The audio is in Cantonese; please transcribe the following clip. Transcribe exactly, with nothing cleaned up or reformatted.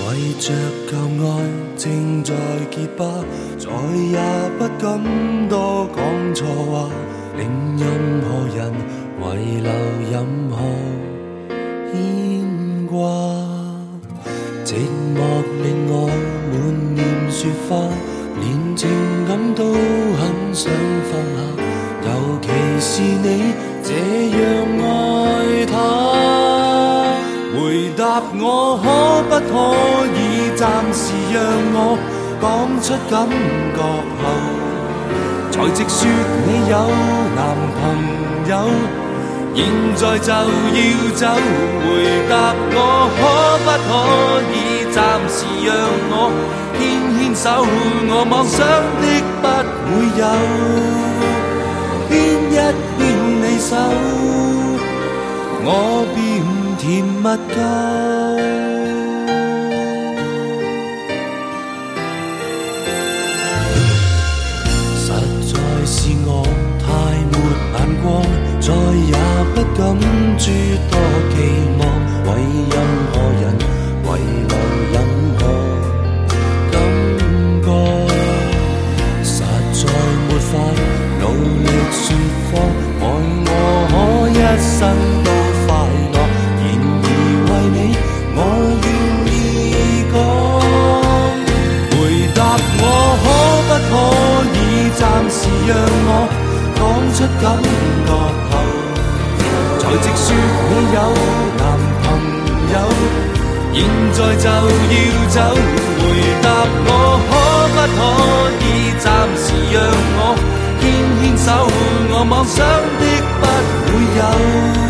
为着旧爱正在结疤，再也不敢多讲错话，令任何人遗留任何牵挂。寂寞令我满面雪花，连情感都很想放下，尤其是你这样爱他。回答我可不可以暂时让我讲出感觉后，才直说你有男朋友，现在就要走。回答我可不可以暂时让我牵牵手，我妄想的不会有，牵一牵你手，我便甜蜜夠。實在是我太沒眼光，再也不敢諸多期望，為任何人遺留任何感覺。實在沒法努力說謊，愛我可一生都快樂，為你我願意講。回答我可不可以暫時讓我講出感覺後，才直說你有男朋友，現在就要走。回答我可不可以暫時讓我牽牽手，我妄想的不會有，